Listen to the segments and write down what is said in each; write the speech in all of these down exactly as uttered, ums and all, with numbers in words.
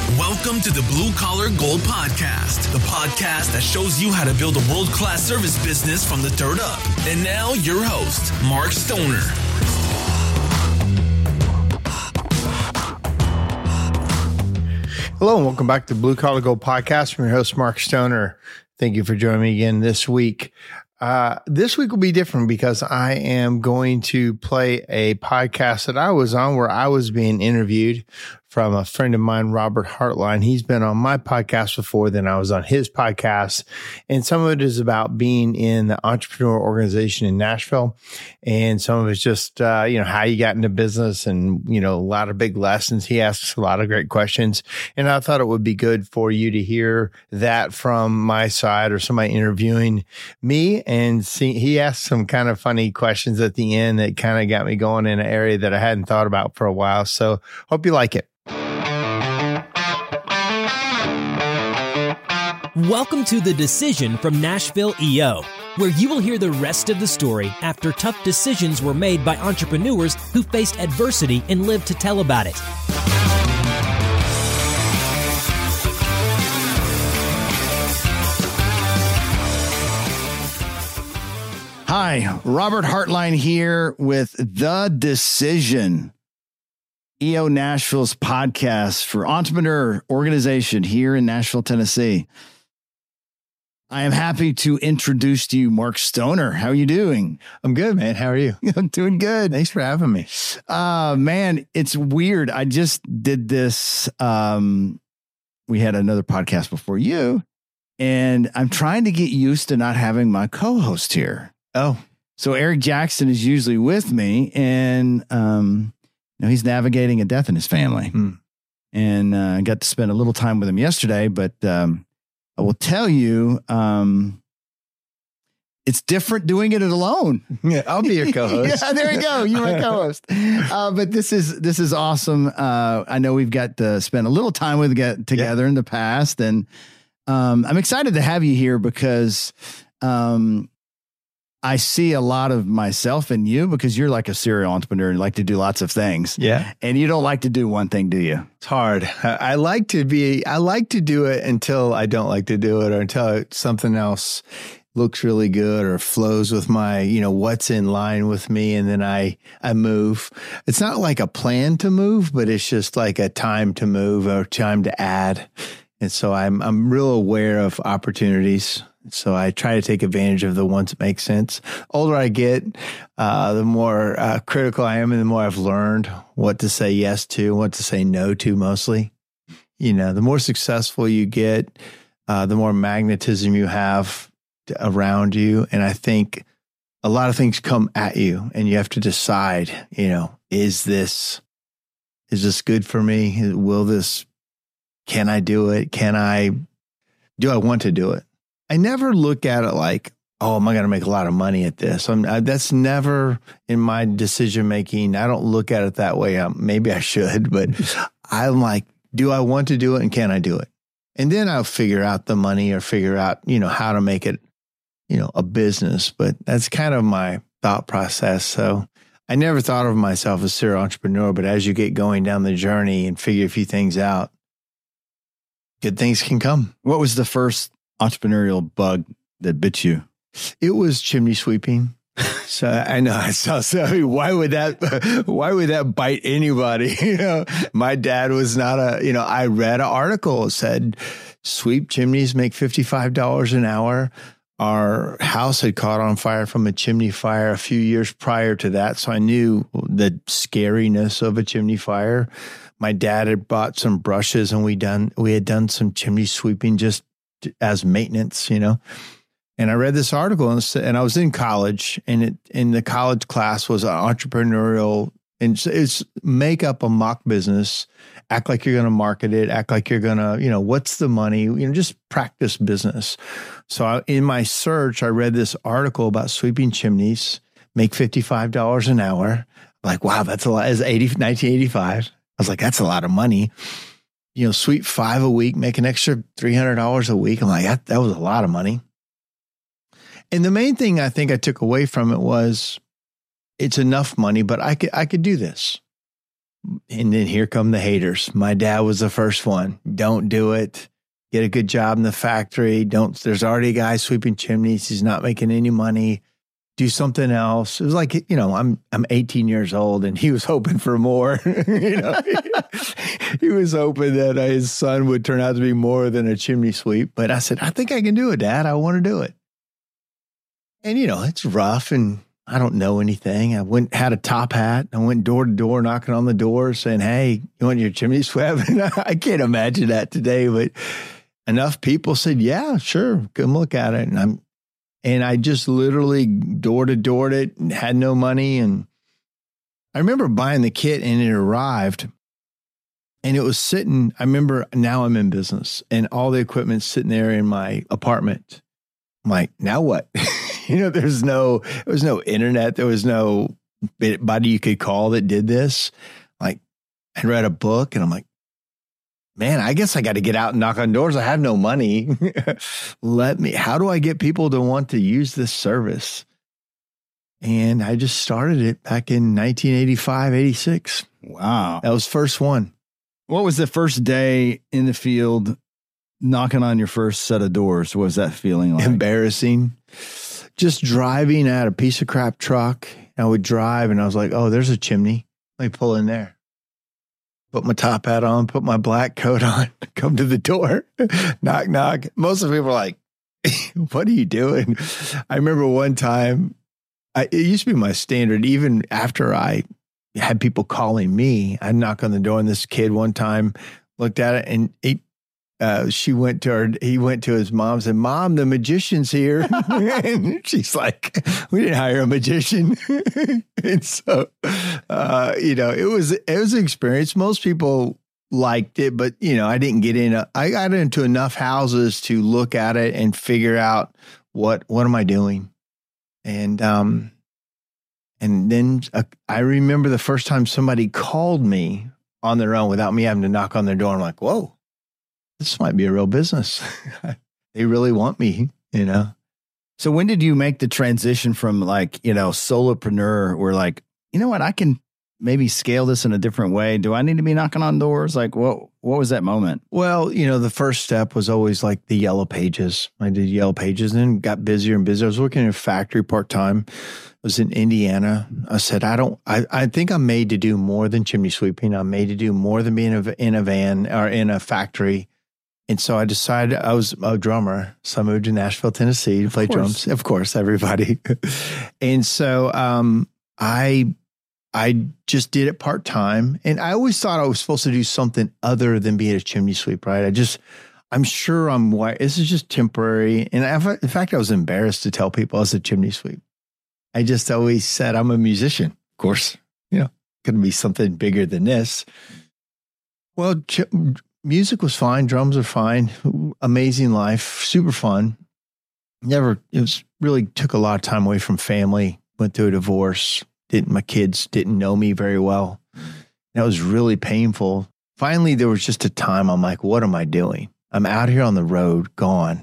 Welcome to the Blue Collar Gold Podcast, the podcast that shows you how to build a world-class service business from the dirt up. And now your host, Mark Stoner. Hello and welcome back to Blue Collar Gold Podcast. I'm your host, Mark Stoner. Thank you for joining me again this week. Uh, this week will be different because I am going to play a podcast that I was on where I was being interviewed from a friend of mine, Robert Hartline. He's been on my podcast before, then I was on his podcast. And some of it is about being in the entrepreneur organization in Nashville. And some of it's just, uh, you know, how you got into business and, you know, a lot of big lessons. He asks a lot of great questions. And I thought it would be good for you to hear that from my side or somebody interviewing me. And see, he asked some kind of funny questions at the end that kind of got me going in an area that I hadn't thought about for a while. So hope you like it. Welcome to The Decision from Nashville E O, where you will hear the rest of the story after tough decisions were made by entrepreneurs who faced adversity and lived to tell about it. Hi, Robert Hartline here with The Decision, E O Nashville's podcast for entrepreneur organization here in Nashville, Tennessee. I am happy to introduce to you Mark Stoner. How are you doing? I'm good, man. How are you? I'm doing good. Thanks for having me. Uh, man, it's weird. I just did this. Um, we had another podcast before you, and I'm trying to get used to not having my co-host here. Oh, so Eric Jackson is usually with me, and um, you know, he's navigating a death in his family. Hmm. And uh, I got to spend a little time with him yesterday, but um, I will tell you, um, it's different doing it alone. Yeah, I'll be your co-host. Yeah, there you go. You're my co-host. Uh, but this is this is awesome. Uh, I know we've got to spend a little time with get together yeah. in the past, and um, I'm excited to have you here because um, I see a lot of myself in you because you're like a serial entrepreneur and like to do lots of things. Yeah. And you don't like to do one thing, do you? It's hard. I like to be, I like to do it until I don't like to do it or until something else looks really good or flows with my, you know, what's in line with me. And then I, I move. It's not like a plan to move, but it's just like a time to move or time to add. And so I'm, I'm real aware of opportunities. So I try to take advantage of the ones that make sense. The older I get, uh, the more uh, critical I am and the more I've learned what to say yes to, what to say no to mostly. You know, the more successful you get, uh, the more magnetism you have to, around you. And I think a lot of things come at you and you have to decide, you know, is this, is this good for me? Will this, can I do it? Can I, do I want to do it? I never look at it like, oh, am I going to make a lot of money at this? I'm, I, that's never in my decision making. I don't look at it that way. Um, maybe I should, but I'm like, do I want to do it and can I do it? And then I'll figure out the money or figure out, you know, how to make it, you know, a business. But that's kind of my thought process. So I never thought of myself as a serial entrepreneur, but as you get going down the journey and figure a few things out, good things can come. What was the first entrepreneurial bug that bit you? It was chimney sweeping. So I know I saw. So why would that? Why would that bite anybody? You know, my dad was not a. You know, I read an article that said sweep chimneys make fifty-five dollars an hour. Our house had caught on fire from a chimney fire a few years prior to that, so I knew the scariness of a chimney fire. My dad had bought some brushes, and we done we had done some chimney sweeping just as maintenance, you know. And I read this article, and, and I was in college, and it in the college class was an entrepreneurial, and it's make up a mock business, act like you're going to market it, act like you're going to, you know, what's the money, you know, just practice business. So I, in my search, I read this article about sweeping chimneys, make fifty-five dollars an hour. I'm like, wow, that's a lot. It's nineteen eighty-five. I was like, that's a lot of money. You know, sweep five a week, make an extra three hundred dollars a week. I'm like, that, that was a lot of money. And the main thing I think I took away from it was it's enough money, but I could, I could do this. And then here come the haters. My dad was the first one. Don't do it. Get a good job in the factory. Don't, there's already a guy sweeping chimneys. He's not making any money. Do something else. It was like, you know, I'm, I'm eighteen years old and he was hoping for more, you know, he was hoping that his son would turn out to be more than a chimney sweep. But I said, I think I can do it, Dad. I want to do it. And, you know, it's rough and I don't know anything. I went, had a top hat. I went door to door, knocking on the door saying, hey, you want your chimney swept? I can't imagine that today, but enough people said, yeah, sure. Come look at it. And I'm, and I just literally door to doored it and had no money. And I remember buying the kit and it arrived and it was sitting. I remember now I'm in business and all the equipment's sitting there in my apartment. I'm like, now what? You know, there's no, there was no internet. There was no anybody you could call that did this. Like I read a book and I'm like, man, I guess I got to get out and knock on doors. I have no money. Let me, how do I get people to want to use this service? And I just started it back in nineteen eighty-five, eighty-six. Wow. That was first one. What was the first day in the field knocking on your first set of doors? What was that feeling like? Embarrassing. Just driving at a piece of crap truck. I would drive and I was like, oh, there's a chimney. Let me pull in there. Put my top hat on, put my black coat on, come to the door, knock, knock. Most of the people are like, what are you doing? I remember one time, I, it used to be my standard, even after I had people calling me, I'd knock on the door and this kid one time looked at it and he, Uh, she went to her, he went to his mom and said, Mom, the magician's here. And she's like, we didn't hire a magician. And so, uh, you know, it was, it was an experience. Most people liked it, but you know, I didn't get in, a, I got into enough houses to look at it and figure out what, what am I doing? And, um, and then uh, I remember the first time somebody called me on their own without me having to knock on their door. I'm like, whoa. This might be a real business. They really want me, you know? So when did you make the transition from like, you know, solopreneur where like, you know what, I can maybe scale this in a different way. Do I need to be knocking on doors? Like what, what was that moment? Well, you know, the first step was always like the Yellow Pages. I did Yellow Pages and then got busier and busier. I was working in a factory part-time. I was in Indiana. I said, I don't, I, I think I'm made to do more than chimney sweeping. I'm made to do more than being a, in a van or in a factory. And so I decided I was a drummer. So I moved to Nashville, Tennessee to play drums. Of course, everybody. And so um, I I just did it part-time. And I always thought I was supposed to do something other than being a chimney sweep, right? I just, I'm sure I'm white. This is just temporary. And I, in fact, I was embarrassed to tell people I was a chimney sweep. I just always said I'm a musician. Of course, you know, going to be something bigger than this. Well, ch- music was fine. Drums are fine. Amazing life. Super fun. Never, it was really took a lot of time away from family. Went through a divorce. Didn't, my kids didn't know me very well. That was really painful. Finally, there was just a time I'm like, what am I doing? I'm out here on the road, gone.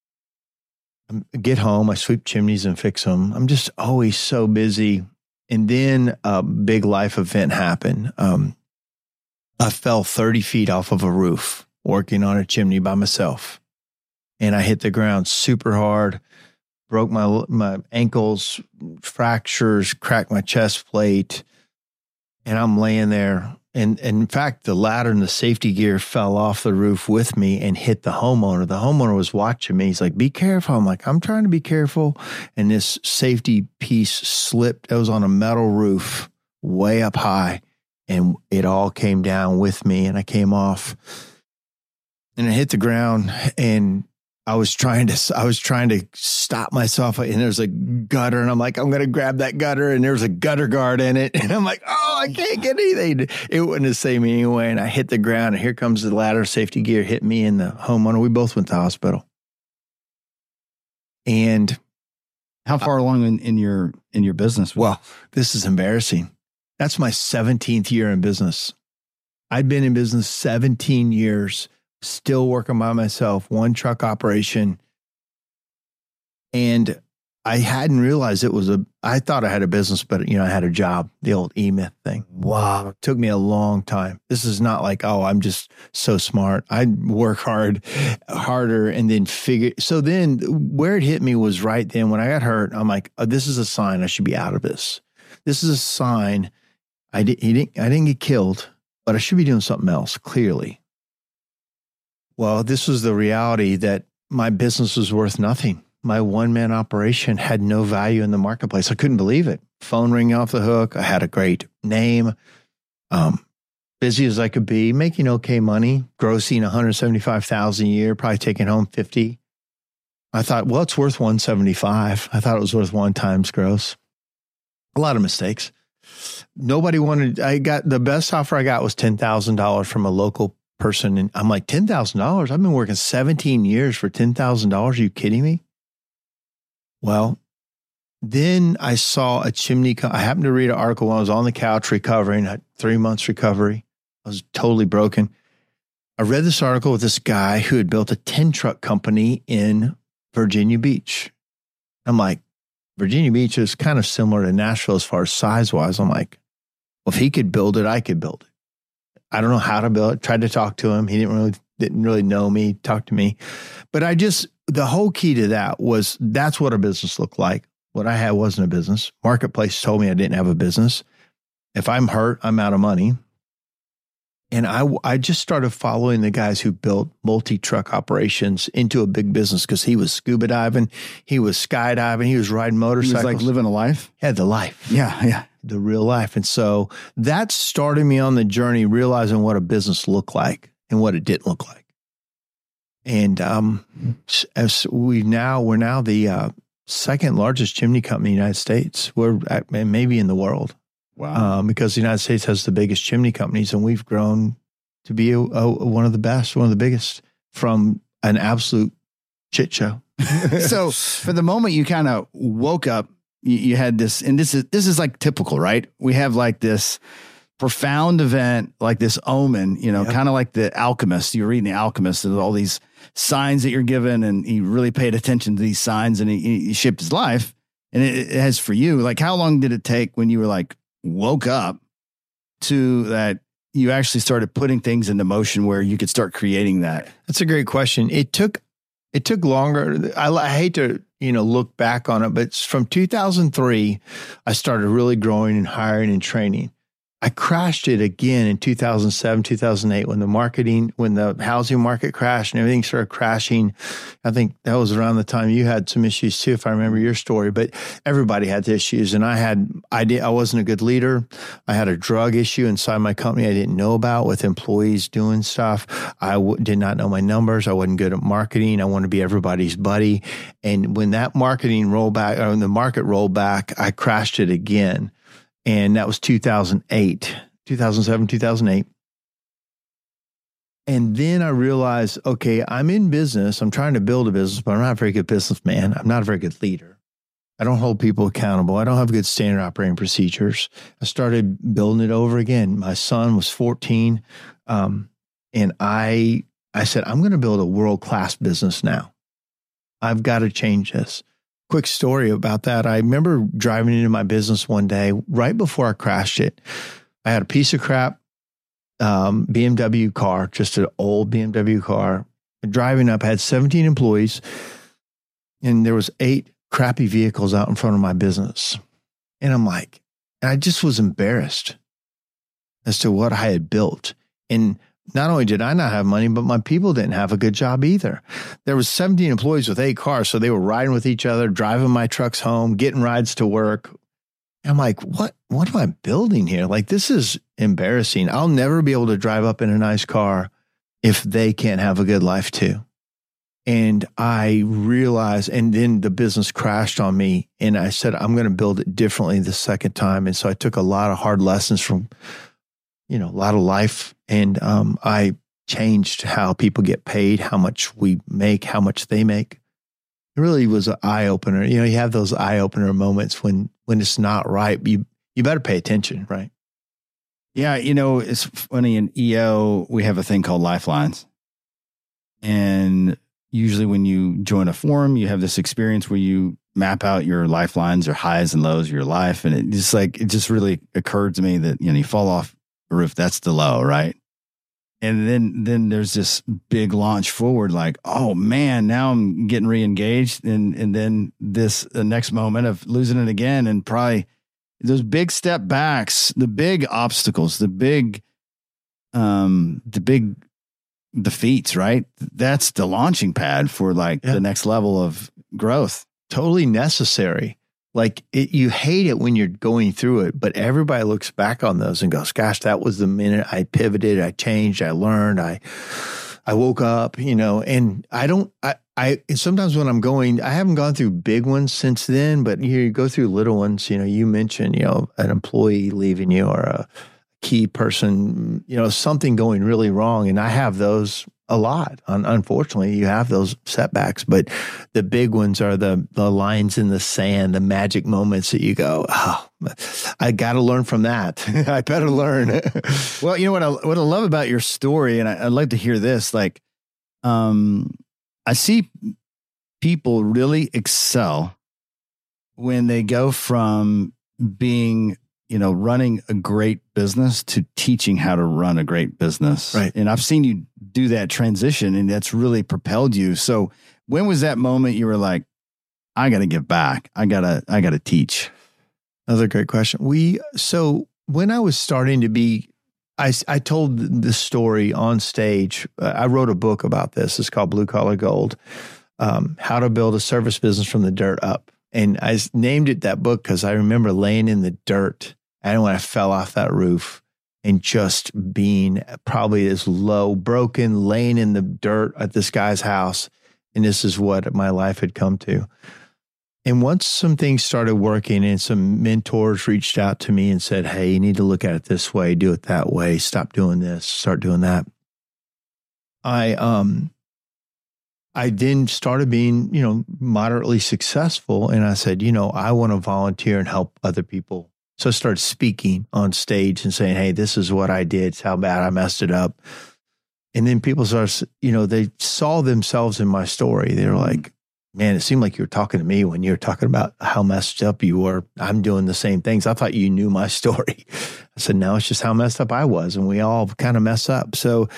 I get home, I sweep chimneys and fix them. I'm just always so busy. And then a big life event happened. Um, I fell thirty feet off of a roof working on a chimney by myself. And I hit the ground super hard, broke my my ankles, fractures, cracked my chest plate. And I'm laying there. And, and in fact, the ladder and the safety gear fell off the roof with me and hit the homeowner. The homeowner was watching me. He's like, be careful. I'm like, I'm trying to be careful. And this safety piece slipped. It was on a metal roof way up high. And it all came down with me and I came off and I hit the ground and I was trying to, I was trying to stop myself and there's a gutter and I'm like, I'm going to grab that gutter and there's a gutter guard in it. And I'm like, oh, I can't get anything. It wouldn't have saved me anyway. And I hit the ground and here comes the ladder, safety gear hit me and the homeowner. We both went to the hospital. And how far uh, along in, in your, in your business? Well, this is embarrassing. That's my seventeenth year in business. I'd been in business seventeen years, still working by myself, one truck operation. And I hadn't realized it was a, I thought I had a business, but you know, I had a job, the old E-Myth thing. Wow. It took me a long time. This is not like, oh, I'm just so smart. I work hard, harder and then figure. So then where it hit me was right then when I got hurt, I'm like, oh, this is a sign I should be out of this. This is a sign I, did, he didn't, I didn't get killed, but I should be doing something else, clearly. Well, this was the reality that my business was worth nothing. My one-man operation had no value in the marketplace. I couldn't believe it. Phone ringing off the hook. I had a great name, um, busy as I could be, making okay money, grossing one hundred seventy-five thousand dollars a year, probably taking home fifty. I thought, well, it's worth one hundred seventy-five. I thought it was worth one times gross. A lot of mistakes. Nobody wanted, I got, the best offer I got was ten thousand dollars from a local person. And I'm like, ten thousand dollars? I've been working seventeen years for ten thousand dollars. Are you kidding me? Well, then I saw a chimney. Co- I happened to read an article when I was on the couch recovering, had three months recovery. I was totally broken. I read this article with this guy who had built a tin truck company in Virginia Beach. I'm like, Virginia Beach is kind of similar to Nashville as far as size wise. I'm like, well, if he could build it, I could build it. I don't know how to build it. Tried to talk to him. He didn't really, didn't really know me, talk to me. But I just, the whole key to that was that's what a business looked like. What I had wasn't a business. Marketplace told me I didn't have a business. If I'm hurt, I'm out of money. And I, I just started following the guys who built multi-truck operations into a big business because he was scuba diving, he was skydiving, he was riding motorcycles. He was like living a life? Yeah, the life. Yeah, yeah. The real life. And so that started me on the journey, realizing what a business looked like and what it didn't look like. And um, as we now, we're now the uh, second largest chimney company in the United States. We're at, maybe in the world. Wow. Um, because the United States has the biggest chimney companies, and we've grown to be a, a, one of the best, one of the biggest from an absolute shit show. So for the moment you kind of woke up, you, you had this, and this is, this is like typical, right? We have like this profound event, like this omen, you know, yep. Kind of like the Alchemist. You're reading The Alchemist and all these signs that you're given, and he really paid attention to these signs, and he, he shaped his life. And it, it has for you, like, how long did it take when you were like, woke up to that you actually started putting things into motion where you could start creating that? That's a great question. It took, it took longer. I, I hate to, you know, look back on it, but from two thousand three, I started really growing and hiring and training. I crashed it again in two thousand seven, two thousand eight, when the marketing, when the housing market crashed and everything started crashing. I think that was around the time you had some issues too, if I remember your story, but everybody had issues. And I had, I did, I wasn't a good leader. I had a drug issue inside my company I didn't know about with employees doing stuff. I w- did not know my numbers. I wasn't good at marketing. I wanted to be everybody's buddy. And when that marketing rolled back, or when the market rolled back, I crashed it again. And that was two thousand eight, two thousand seven, two thousand eight. And then I realized, okay, I'm in business. I'm trying to build a business, but I'm not a very good businessman. I'm not a very good leader. I don't hold people accountable. I don't have good standard operating procedures. I started building it over again. My son was fourteen. Um, and I, I said, I'm going to build a world-class business now. I've got to change this. Quick story about that. I remember driving into my business one day, right before I crashed it. I had a piece of crap um, B M W car, just an old B M W car. Driving up, I had seventeen employees, and there was eight crappy vehicles out in front of my business. And I'm like, and I just was embarrassed as to what I had built. And not only did I not have money, but my people didn't have a good job either. There was seventeen employees with eight cars, so they were riding with each other, driving my trucks home, getting rides to work. And I'm like, what, what am I building here? Like, this is embarrassing. I'll never be able to drive up in a nice car if they can't have a good life too. And I realized, and then the business crashed on me, and I said, I'm going to build it differently the second time. And so I took a lot of hard lessons from, you know, a lot of life. And um, I changed how people get paid, how much we make, how much they make. It really was an eye opener. You know, you have those eye opener moments when, when it's not right. You, you better pay attention, right? Yeah. You know, it's funny, in E O, we have a thing called Lifelines. And usually when you join a forum, you have this experience where you map out your lifelines or highs and lows of your life. And it just like, it just really occurred to me that, you know, you fall off a roof, that's the low, right? And then, then there's this big launch forward, like, oh man, now I'm getting re-engaged. And, and then this, the next moment of losing it again. And probably those big step backs, the big obstacles, the big, um, the big defeats, right? That's the launching pad for like yeah. the next level of growth. Totally necessary. Like it, you hate it when you're going through it, but everybody looks back on those and goes, gosh, that was the minute I pivoted, I changed, I learned, I, I woke up, you know, and I don't, I, I, sometimes when I'm going, I haven't gone through big ones since then, but you go through little ones, you know, you mentioned, you know, an employee leaving you or a key person, you know, something going really wrong. And I have those a lot. Unfortunately, you have those setbacks, but the big ones are the the lines in the sand, the magic moments that you go, oh, I got to learn from that. I better learn. Well, you know what I, what I love about your story, and I, I'd like to hear this, like, um, I see people really excel when they go from being, you know, running a great business to teaching how to run a great business. Right. And I've seen you do that transition, and that's really propelled you. So when was that moment you were like, I got to give back. I got to, I got to teach. Another great question. We, so when I was starting to be, I, I told this story on stage. Uh, I wrote a book about this. It's called Blue Collar Gold, um, How to Build a Service Business from the Dirt Up. And I named it that book because I remember laying in the dirt and when I fell off that roof and just being probably as low, broken, laying in the dirt at this guy's house. And this is what my life had come to. And once some things started working and some mentors reached out to me and said, hey, you need to look at it this way, do it that way, stop doing this, start doing that. I, um, I then started being, you know, moderately successful. And I said, you know, I want to volunteer and help other people. So I started speaking on stage and saying, hey, this is what I did. It's how bad I messed it up. And then people started, you know, they saw themselves in my story. They were like, man, it seemed like you were talking to me when you were talking about how messed up you were. I'm doing the same things. I thought you knew my story. I said, no, it's just how messed up I was. And we all kind of mess up. So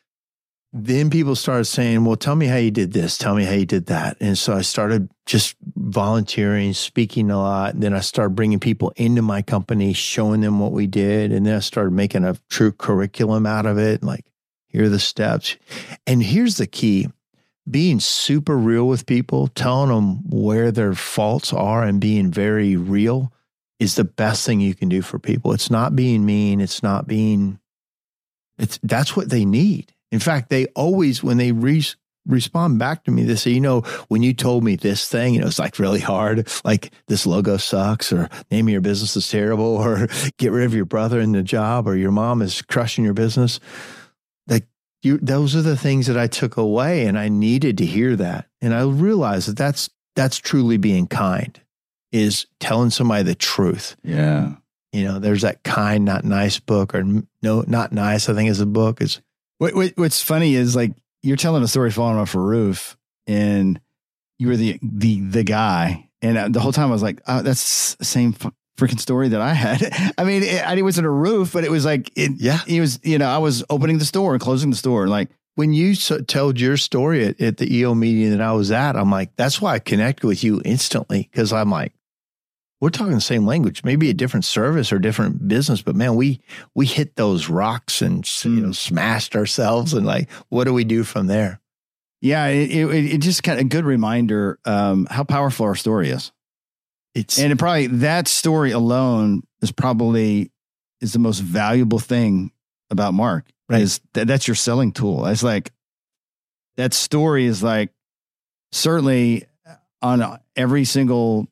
then people started saying, well, tell me how you did this. Tell me how you did that. And so I started just volunteering, speaking a lot. And then I started bringing people into my company, showing them what we did. And then I started making a true curriculum out of it. Like, here are the steps. And here's the key. Being super real with people, telling them where their faults are and being very real is the best thing you can do for people. It's not being mean. It's not being, it's, that's what they need. In fact, they always, when they re- respond back to me, they say, you know, when you told me this thing, you know, it's like really hard, like this logo sucks, or name of your business is terrible, or get rid of your brother in the job, or your mom is crushing your business. Like, you, those are the things that I took away, and I needed to hear that. And I realized that that's, that's truly being kind, is telling somebody the truth. Yeah. You know, there's that Kind, Not Nice book, or No, Not Nice, I think is a book. It's, What, what, what's funny is, like, you're telling a story falling off a roof, and you were the the the guy, and the whole time I was like, oh, that's the same f- freaking story that I had. I mean, it, it wasn't a roof, but it was like, it, yeah, it was, you know, I was opening the store and closing the store. Like, when you so, told your story at, at the E O meeting that I was at, I'm like, that's why I connected with you instantly, because I'm like, we're talking the same language, maybe a different service or different business, but man, we we hit those rocks and mm. you know, smashed ourselves, and like, what do we do from there? Yeah, it it, it just kind of a good reminder um, how powerful our story is. It's and it probably that story alone is probably is the most valuable thing about Mark. Right. Is that that's your selling tool. It's like that story is like certainly on every single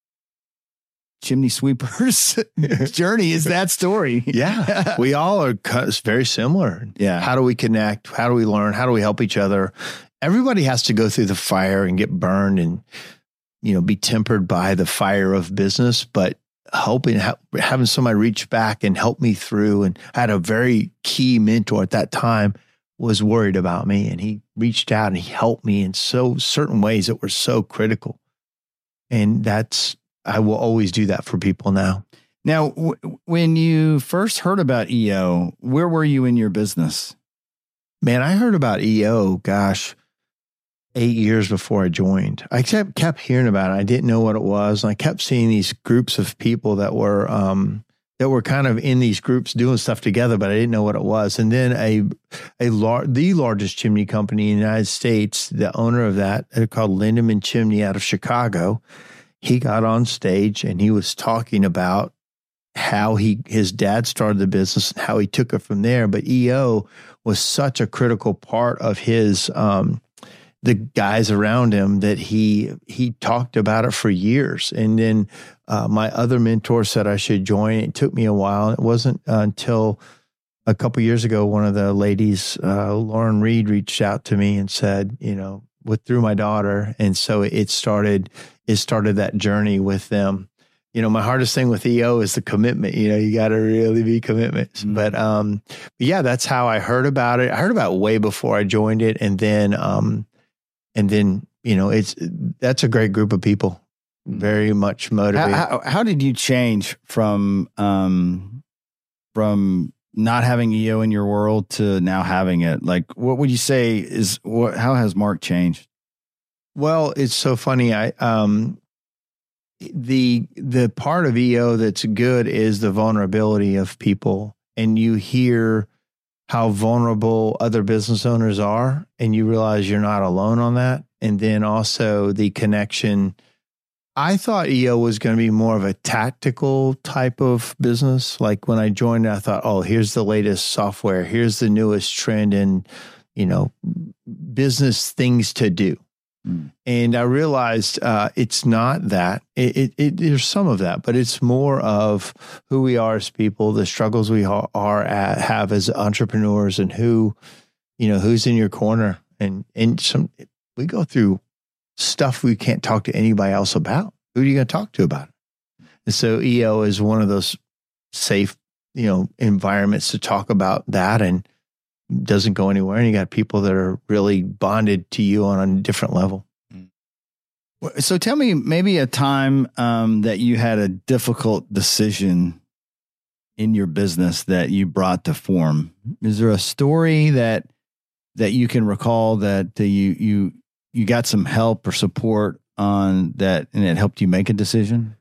chimney sweeper's journey is that story. Yeah. We all are very similar. Yeah. How do we connect? How do we learn? How do we help each other? Everybody has to go through the fire and get burned and, you know, be tempered by the fire of business, but helping, ha- having somebody reach back and help me through. And I had a very key mentor at that time was worried about me, and he reached out and he helped me in so certain ways that were so critical. and that's, I will always do that for people now. Now, w- when you first heard about E O, where were you in your business? Man, I heard about E O, gosh, eight years before I joined. I kept, kept hearing about it. I didn't know what it was. And I kept seeing these groups of people that were, um, that were kind of in these groups doing stuff together, but I didn't know what it was. And then a, a lar- the largest chimney company in the United States, the owner of that, they're called Lindemann Chimney out of Chicago. He got on stage and he was talking about how he, his dad started the business and how he took it from there. But E O was such a critical part of his, um, the guys around him that he, he talked about it for years. And then, uh, my other mentor said I should join. It took me a while. It wasn't until a couple years ago, one of the ladies, uh, Lauren Reed, reached out to me and said, you know, with through my daughter. And so it started, it started that journey with them. You know, my hardest thing with E O is the commitment. You know, you got to really be commitments. Mm-hmm. But, um, but yeah, that's how I heard about it. I heard about it way before I joined it. And then, um, and then, you know, it's, that's a great group of people, very much motivated. How, how, how did you change from, um, from not having E O in your world to now having it? Like, what would you say is what, how has Mark changed? Well, it's so funny. I, um, the, the part of E O that's good is the vulnerability of people. And you hear how vulnerable other business owners are, and you realize you're not alone on that. And then also the connection. I thought E O was going to be more of a tactical type of business. Like when I joined, I thought, oh, here's the latest software. Here's the newest trend in, you know, business things to do. Mm. And I realized uh, it's not that. It, it, it, there's some of that, but it's more of who we are as people, the struggles we ha- are at, have as entrepreneurs, and who, you know, who's in your corner. And and some we go through stuff we can't talk to anybody else about. Who are you going to talk to about it? And so E O is one of those safe, you know, environments to talk about that, and doesn't go anywhere. And you got people that are really bonded to you on a different level. So tell me maybe a time um, that you had a difficult decision in your business that you brought to form. Is there a story that that you can recall that uh, you you you got some help or support on that, and it helped you make a decision?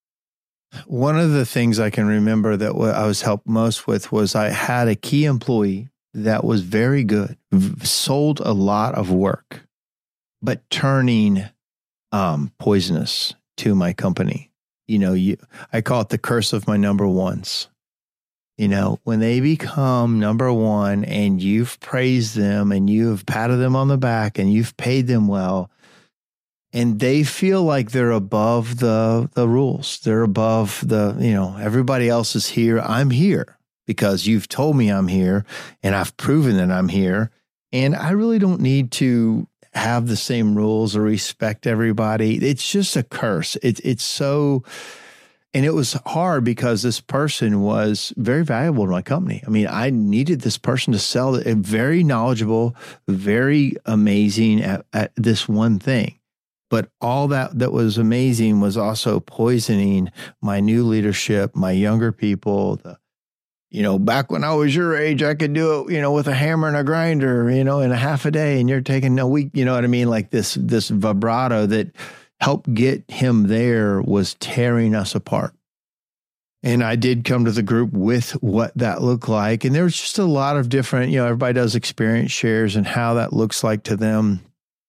One of the things I can remember that I was helped most with was I had a key employee that was very good, sold a lot of work, but turning um, poisonous to my company. You know, you, I call it the curse of my number ones. You know, when they become number one and you've praised them and you've patted them on the back and you've paid them well, and they feel like they're above the the rules. They're above the, you know, everybody else is here. I'm here because you've told me I'm here and I've proven that I'm here. And I really don't need to have the same rules or respect everybody. It's just a curse. It's it's so, and it was hard because this person was very valuable to my company. I mean, I needed this person to sell it, very knowledgeable, very amazing at, at this one thing. But all that that was amazing was also poisoning my new leadership, my younger people. The, you know, back when I was your age, I could do it, you know, with a hammer and a grinder, you know, in a half a day, and you're taking a week, you know what I mean? Like this, this vibrato that helped get him there was tearing us apart. And I did come to the group with what that looked like. And there was just a lot of different, you know, everybody does experience shares and how that looks like to them.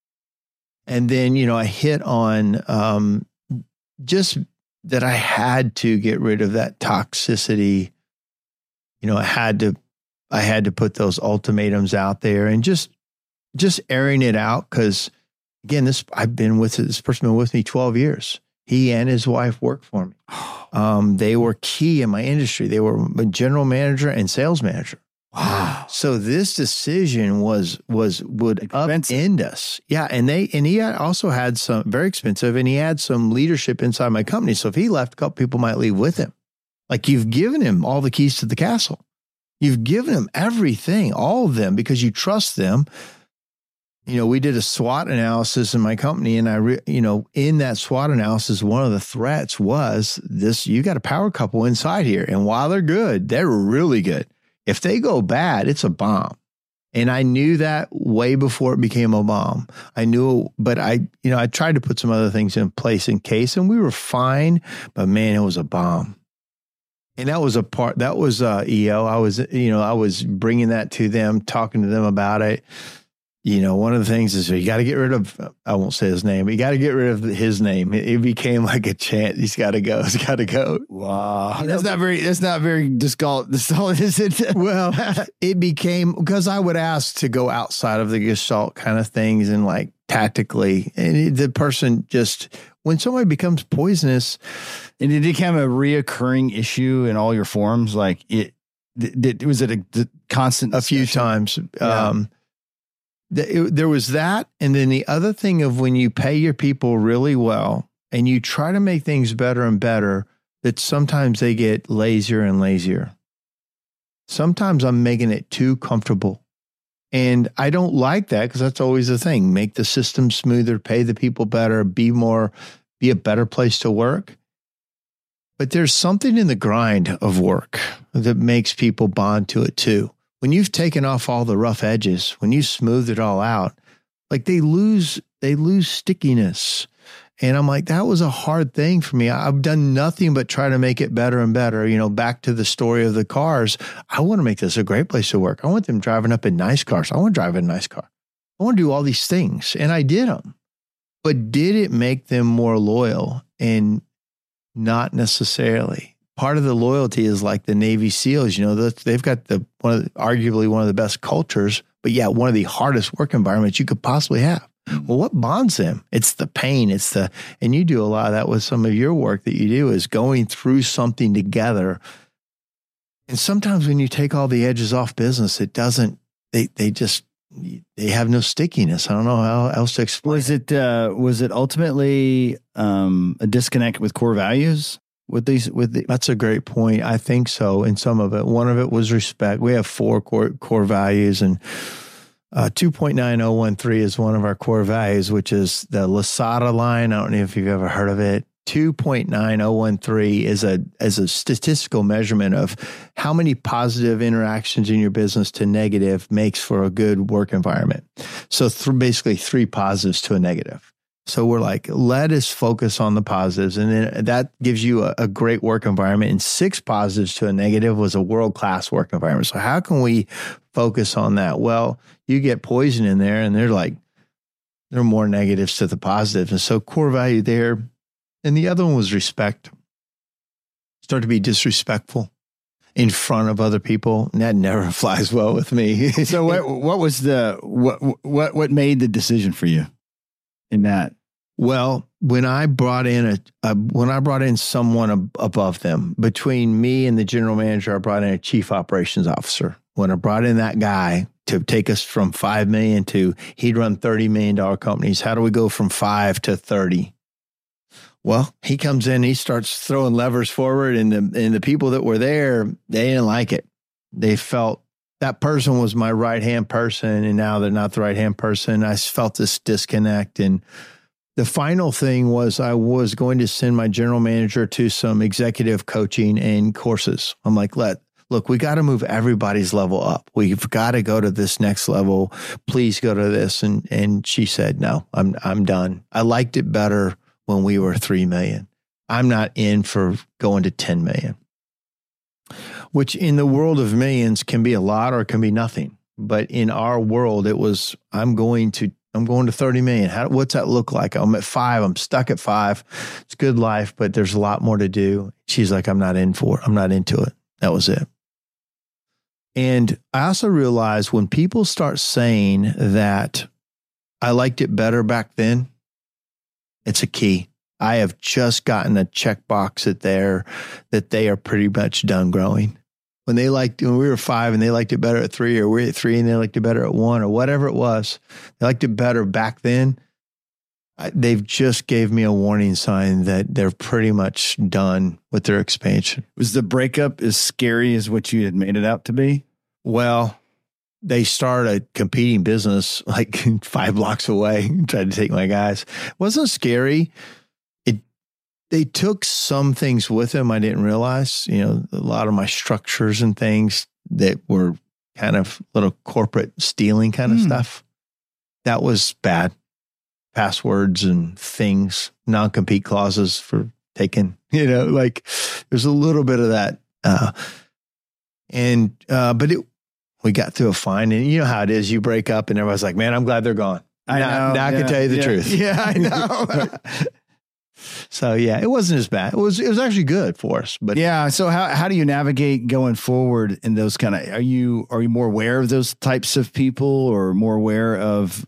And then, you know, I hit on um, just that I had to get rid of that toxicity. You know, I had to, I had to put those ultimatums out there and just, just airing it out. Cause again, this, I've been with this person been with me twelve years. He and his wife worked for me. Um, they were key in my industry. They were a general manager and sales manager. Wow. So this decision was, was, would expensive. Upend us. Yeah. And they, and he had also had some very expensive, and he had some leadership inside my company. So if he left, a couple people might leave with him. Like, you've given him all the keys to the castle. You've given him everything, all of them, because you trust them. you know, we did a SWOT analysis in my company, and I, re, you know, in that SWOT analysis, one of the threats was this: you got a power couple inside here, and while they're good, they're really good. If they go bad, it's a bomb. And I knew that way before it became a bomb. I knew, but I, you know, I tried to put some other things in place in case, and we were fine. But man, it was a bomb. And that was a part. That was uh, E O. I was, you know, I was bringing that to them, talking to them about it. You know, one of the things is you got to get rid of, I won't say his name, but you got to get rid of his name. It, it became like a chant. He's got to go. He's got to go. Wow. That's not very, that's not very Gestalt, Gestalt, is it? Well, it became, because I would ask to go outside of the Gestalt kind of things and like tactically. And it, the person just, when somebody becomes poisonous. And it became a reoccurring issue in all your forums. Like it, did, was it a, a constant? A few times. Yeah. Um, It, there was that. And then the other thing of when you pay your people really well and you try to make things better and better, that sometimes they get lazier and lazier. Sometimes I'm making it too comfortable. And I don't like that, because that's always the thing. Make the system smoother, pay the people better, be more, be a better place to work. But there's something in the grind of work that makes people bond to it too. When you've taken off all the rough edges, when you smooth it all out, like they lose, they lose stickiness. And I'm like, that was a hard thing for me. I've done nothing but try to make it better and better. You know, back to the story of the cars. I want to make this a great place to work. I want them driving up in nice cars. I want to drive in a nice car. I want to do all these things. And I did them. But did it make them more loyal? And not necessarily. Part of the loyalty is like the Navy SEALs, you know, they've got the one of the, arguably one of the best cultures, but yeah, one of the hardest work environments you could possibly have. Well, what bonds them? It's the pain. It's the, and you do a lot of that with some of your work that you do, is going through something together. And sometimes when you take all the edges off business, it doesn't, they, they just, they have no stickiness. I don't know how else to explain. Was it, uh, was it ultimately um, a disconnect with core values? With these, with the, that's a great point. I think so. In some of it, one of it was respect. We have four core core values, and uh, two point nine oh one three is one of our core values, which is the Lasada line. I don't know if you've ever heard of it. two point nine oh one three is a is a statistical measurement of how many positive interactions in your business to negative makes for a good work environment. So th- basically, three positives to a negative. So we're like, let us focus on the positives. And then that gives you a, a great work environment. And six positives to a negative was a world-class work environment. So how can we focus on that? Well, you get poison in there, and they're like, there are more negatives to the positives. And so core value there. And the other one was respect. Start to be disrespectful in front of other people. And that never flies well with me. So what, what was the, what, what, what made the decision for you in that? Well, when I brought in a, a when I brought in someone ab- above them, between me and the general manager, I brought in a chief operations officer. When I brought in that guy to take us from five million to, he'd run thirty million dollar companies. How do we go from five to thirty? Well, he comes in, he starts throwing levers forward, and the and the people that were there, they didn't like it. They felt that person was my right hand person, and now they're not the right hand person. I felt this disconnect. And the final thing was I was going to send my general manager to some executive coaching and courses. I'm like, let, look, we got to move everybody's level up. We've got to go to this next level. Please go to this. And, and she said, no, I'm, I'm done. I liked it better when we were three million. I'm not in for going to ten million, which in the world of millions can be a lot or it can be nothing. But in our world, it was, I'm going to I'm going to thirty million. How, what's that look like? I'm at five. I'm stuck at five. It's good life, but there's a lot more to do. She's like, I'm not in for it. I'm not into it. That was it. And I also realized when people start saying that I liked it better back then, it's a key. I have just gotten a checkbox that they're, that they are pretty much done growing. When they liked, when we were five and they liked it better at three, or we're at three and they liked it better at one, or whatever it was, they liked it better back then. I, they've just gave me a warning sign that they're pretty much done with their expansion. Was the breakup as scary as what you had made it out to be? Well, they start a competing business like five blocks away, tried to take my guys. It wasn't scary. It, they took some things with them I didn't realize, you know, a lot of my structures and things that were kind of little corporate stealing kind of mm. stuff. That was bad. Passwords and things, non-compete clauses for taking, you know, like there's a little bit of that. Uh, and, uh, but it, we got through a fine, and you know how it is. You break up and everybody's like, man, I'm glad they're gone. I now, know. now I yeah, can tell you the yeah, truth. Yeah, I know. So yeah, it wasn't as bad. It was, it was actually good for us, but yeah. So how, how do you navigate going forward in those kind of, are you, are you more aware of those types of people or more aware of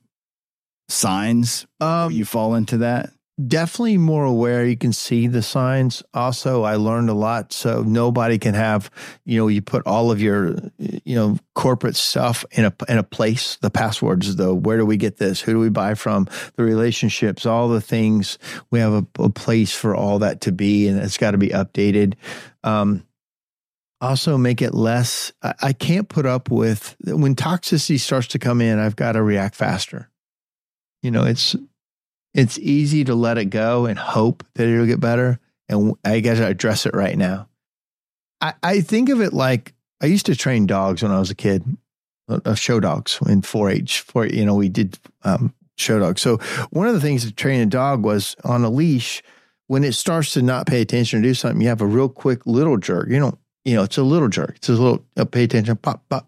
signs? Um, you fall into that? Definitely more aware. You can see the signs. Also, I learned a lot. So nobody can have, you know, you put all of your, you know, corporate stuff in a in a place. The passwords, the where do we get this? Who do we buy from? The relationships, all the things. We have a, a place for all that to be, and it's got to be updated. Um, also, make it less. I, I can't put up with when toxicity starts to come in. I've got to react faster. You know, it's. It's easy to let it go and hope that it'll get better. And I got to address it right now. I, I think of it like I used to train dogs when I was a kid, uh, show dogs in four H. For you know, we did um, show dogs. So one of the things to train a dog was on a leash. When it starts to not pay attention or do something, you have a real quick little jerk. You don't, you know, it's a little jerk. It's a little uh, pay attention, pop, pop.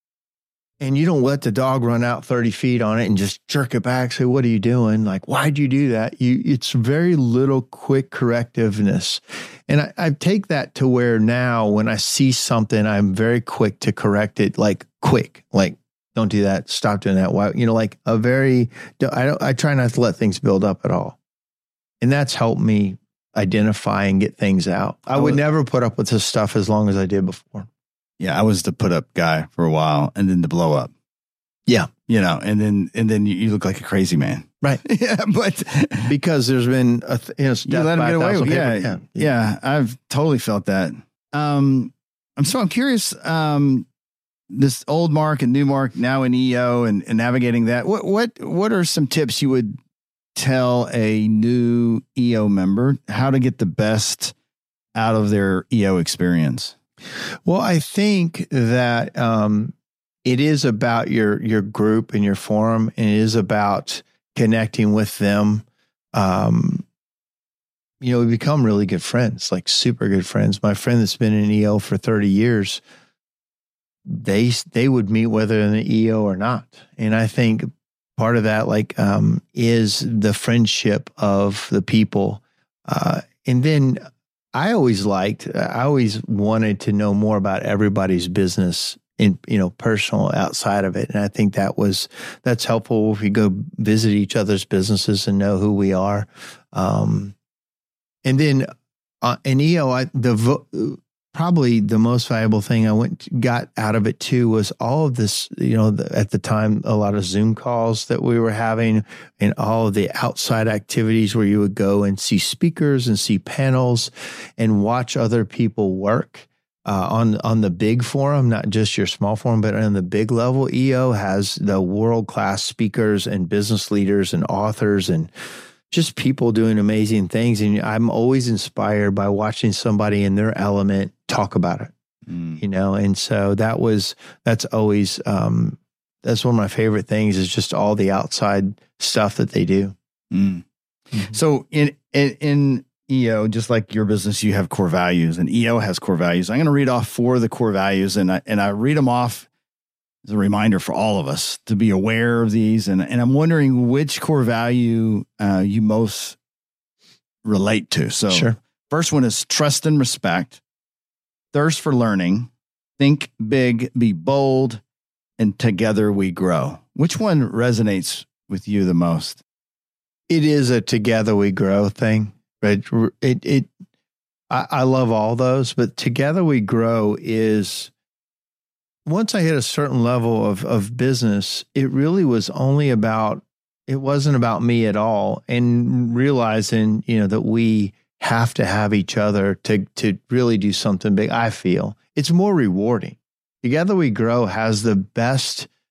And you don't let the dog run out thirty feet on it and just jerk it back. Say, what are you doing? Like, why'd you do that? You, it's very little quick correctiveness. And I, I take that to where now when I see something, I'm very quick to correct it. Like quick, like don't do that. Stop doing that. Why? You know, like a very, I don't, I try not to let things build up at all. And that's helped me identify and get things out. I would never put up with this stuff as long as I did before. Yeah, I was the put up guy for a while and then the blow up. Yeah. You know, and then and then you, you look like a crazy man. Right. Yeah, but because there's been a th- you know, you let him get away with yeah, yeah, yeah. Yeah, I've totally felt that. Um I'm so I'm curious, um this old Mark and new Mark now in E O and, and navigating that. What what what are some tips you would tell a new E O member how to get the best out of their E O experience? Well, I think that um, it is about your your group and your forum, and it is about connecting with them. Um, you know, we become really good friends, like super good friends. My friend that's been in E O for thirty years, they they would meet whether in the E O or not. And I think part of that, like, um, is the friendship of the people. Uh, and then I always liked, I always wanted to know more about everybody's business in, you know, personal outside of it. And I think that was, that's helpful if we go visit each other's businesses and know who we are. Um, and then uh, in E O, I, the vo- probably the most valuable thing I went got out of it too was all of this, you know, the, at the time, a lot of Zoom calls that we were having and all of the outside activities where you would go and see speakers and see panels and watch other people work uh, on, on the big forum, not just your small forum, but on the big level. E O has the world-class speakers and business leaders and authors and just people doing amazing things. And I'm always inspired by watching somebody in their element talk about it, mm. you know? And so that was, that's always, um, that's one of my favorite things is just all the outside stuff that they do. Mm. Mm-hmm. So in, in, in E O, just like your business, you have core values and E O has core values. I'm going to read off four of the core values and I, and I read them off as a reminder for all of us to be aware of these. And, and I'm wondering which core value uh, you most relate to. So sure. First one is trust and respect, thirst for learning, think big, be bold, and together we grow. Which one resonates with you the most? It is a together we grow thing, right? It, it, I, I love all those, but together we grow is, once I hit a certain level of, of business, it really was only about, it wasn't about me at all. And realizing, you know, that we have to have each other to, to really do something big. I feel it's more rewarding. Together We Grow has the best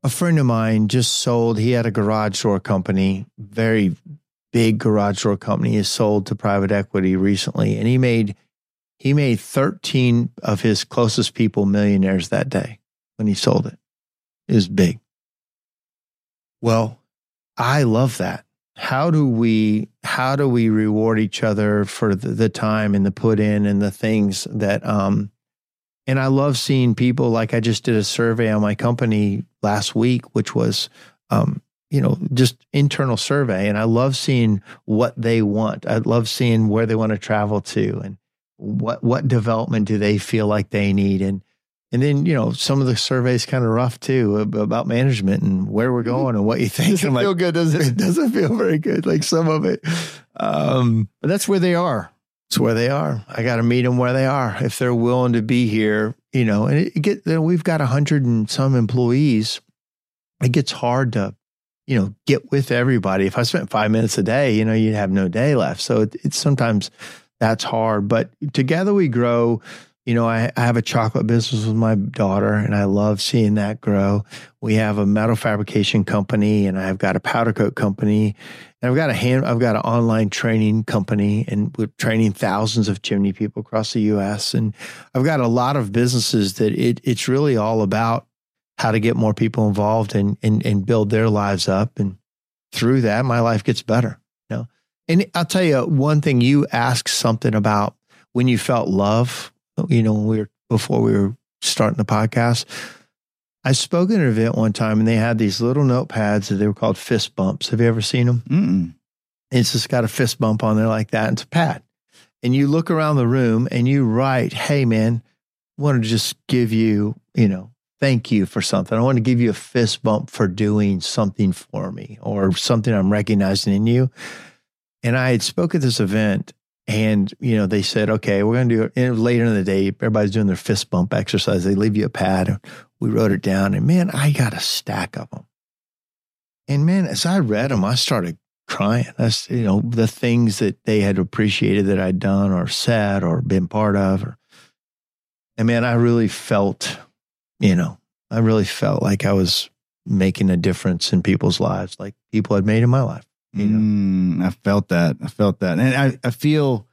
a friend of mine just sold, he had a garage door company, very big garage door company, is sold to private equity recently. And he made, he made thirteen of his closest people millionaires that day when he sold it. It was big. Well, I love that. How do we, how do we reward each other for the, the time and the put in and the things that, um, and I love seeing people, like I just did a survey on my company last week, which was, um, you know, just internal survey. And I love seeing what they want. I love seeing where they want to travel to and what, what development do they feel like they need. And, and then, you know, some of the surveys kind of rough too about management and where we're going and what you think. Doesn't like, feel good, does it? It doesn't feel very good. Like some of it. Um, but that's where they are. It's where they are. I got to meet them where they are. If they're willing to be here, you know, and it get, you know, we've got a hundred and some employees. It gets hard to, you know, get with everybody. If I spent five minutes a day, you know, you'd have no day left. So it, it's sometimes that's hard, but together we grow. You know, I, I have a chocolate business with my daughter and I love seeing that grow. We have a metal fabrication company and I've got a powder coat company. And I've got a hand, I've got an online training company and we're training thousands of chimney people across the U S. And I've got a lot of businesses that it, it's really all about how to get more people involved and, and, and build their lives up. And through that, my life gets better. You know, and I'll tell you one thing, you asked something about when you felt love, you know, when we were, before we were starting the podcast. I spoke at an event one time and they had these little notepads that they were called fist bumps. Have you ever seen them? Mm-mm. It's just got a fist bump on there like that. And it's a pad. And you look around the room and you write, hey man, I want to just give you, you know, thank you for something. I want to give you a fist bump for doing something for me or something I'm recognizing in you. And I had spoke at this event and, you know, they said, okay, we're going to do it. And it was later in the day, everybody's doing their fist bump exercise. They leave you a pad. We wrote it down and man, I got a stack of them. And man, as I read them, I started crying. That's, you know, the things that they had appreciated that I'd done or said or been part of. Or, and man, I really felt, you know, I really felt like I was making a difference in people's lives, like people had made in my life. You know? Mm, I felt that. I felt that. And I, I feel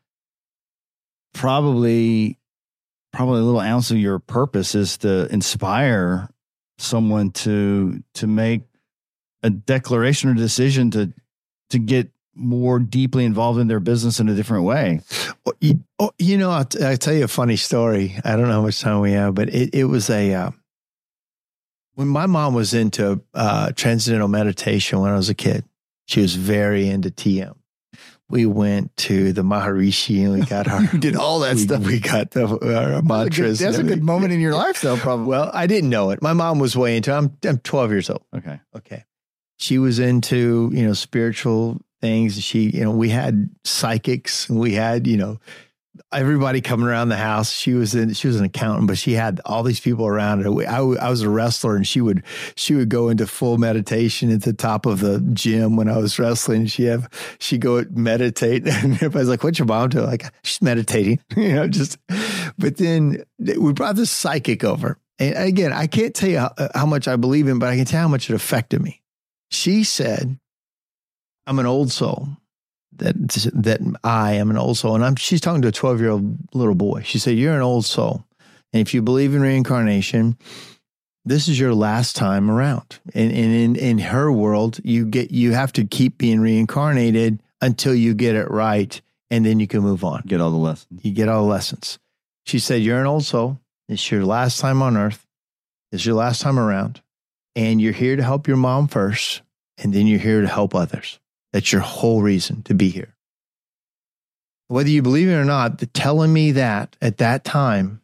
probably, probably a little ounce of your purpose is to inspire someone to, to make a declaration or decision to, to get more deeply involved in their business in a different way. Oh, you, oh, you know, I'll, t- I'll tell you a funny story. I don't know how much time we have, but it, it was a, uh, when my mom was into uh, transcendental meditation when I was a kid, she was very into T M. We went to the Maharishi and we got our... You did all that we, stuff. We got the, our mantras. That's a good, that's a good moment in your life, though, probably. Well, I didn't know it. My mom was way into it. I'm, I'm twelve years old. Okay. Okay. She was into, you know, spiritual things. She, you know, we had psychics and we had, you know, everybody coming around the house. She was in, she was an accountant, but she had all these people around her. I, I was a wrestler and she would, she would go into full meditation at the top of the gym when I was wrestling. She have, she'd go meditate and everybody's like, what's your mom doing? Like, she's meditating, you know, just, but then we brought this psychic over. And again, I can't tell you how, how much I believe in, but I can tell how much it affected me. She said, I'm an old soul. That that I am an old soul. And I'm she's talking to a twelve-year-old little boy. She said, you're an old soul. And if you believe in reincarnation, this is your last time around. And, and in, in her world, you get you have to keep being reincarnated until you get it right. And then you can move on. Get all the lessons. You get all the lessons. She said, you're an old soul. It's your last time on earth. It's your last time around. And you're here to help your mom first. And then you're here to help others. That's your whole reason to be here. Whether you believe it or not, the telling me that at that time,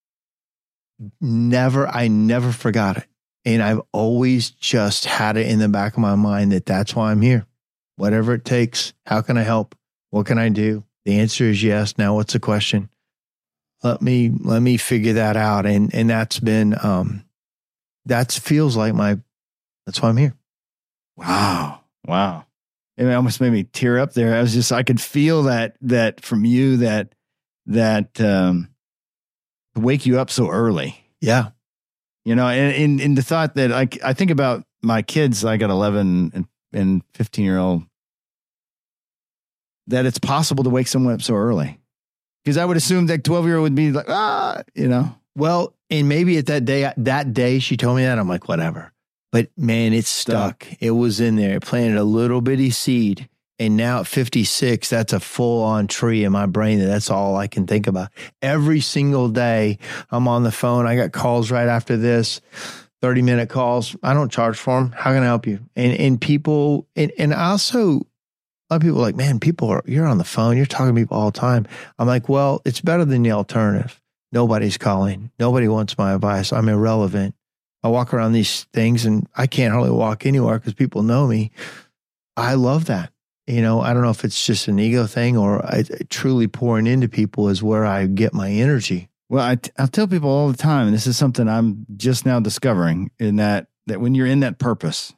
never, I never forgot it. And I've always just had it in the back of my mind that that's why I'm here. Whatever it takes. How can I help? What can I do? The answer is yes. Now what's the question? Let me, let me figure that out. And, and that's been, um, that feels like my, that's why I'm here. Wow. Wow. It almost made me tear up there. I was just, I could feel that, that from you, that, that, um, wake you up so early. Yeah. You You know, and in, in the thought that I, I think about my kids, I got eleven and, and fifteen year old, that it's possible to wake someone up so early. Because I would assume that twelve year old would be like, ah, you know. Well, and maybe at that day, that day she told me that, I'm like, whatever. But man, it's stuck. stuck. It was in there. It planted a little bitty seed. And now at fifty-six, that's a full on tree in my brain. That that's all I can think about. Every single day I'm on the phone. I got calls right after this, thirty minute calls. I don't charge for them. How can I help you? And, and people, and, and also, a lot of people are like, man, people are, you're on the phone. You're talking to people all the time. I'm like, well, it's better than the alternative. Nobody's calling. Nobody wants my advice. I'm irrelevant. I walk around these things and I can't hardly walk anywhere because people know me. I love that. You know, I don't know if it's just an ego thing or I, truly pouring into people is where I get my energy. Well, I, I tell people all the time, and this is something I'm just now discovering, in that, that when you're in that purpose,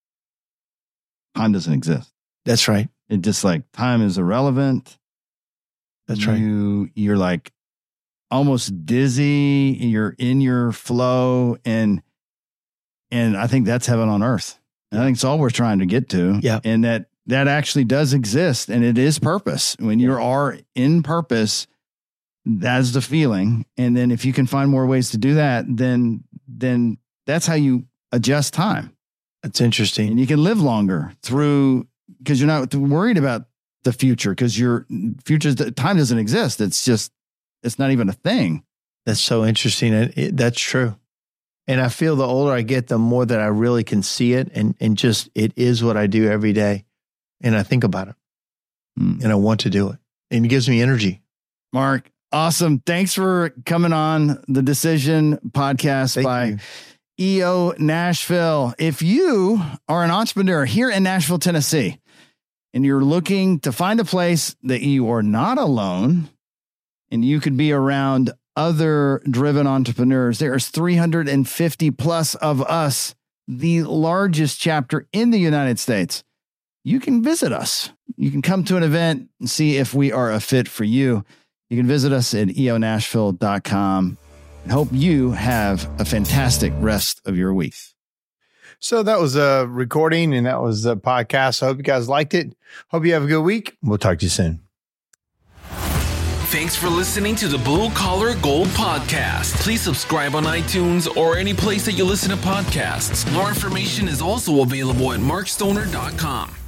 time doesn't exist. That's right. It just like time is irrelevant. That's right. You, you're like almost dizzy. You're in your flow. And, and I think that's heaven on earth. And I think it's all we're trying to get to. Yeah. And that, that actually does exist, and it is purpose. When you are in purpose, that's the feeling. And then if you can find more ways to do that, then, then that's how you adjust time. That's interesting. And you can live longer through, because you're not worried about the future, because your future's time doesn't exist. It's just, it's not even a thing. That's so interesting. It, it, that's true. And I feel the older I get, the more that I really can see it. And, and just, it is what I do every day. And I think about it mm. and I want to do it. And it gives me energy. Mark, awesome. Thanks for coming on the Decision Podcast Thank by you. E O Nashville. If you are an entrepreneur here in Nashville, Tennessee, and you're looking to find a place that you are not alone and you could be around other driven entrepreneurs, there's three hundred fifty plus of us, the largest chapter in the United States. You can visit us. You can come to an event and see if we are a fit for you. You can visit us at e o nashville dot com. And hope you have a fantastic rest of your week. So that was a recording and that was a podcast. I hope you guys liked it. Hope you have a good week. We'll talk to you soon. Thanks for listening to the Blue Collar Gold Podcast. Please subscribe on iTunes or any place that you listen to podcasts. More information is also available at mark stoner dot com.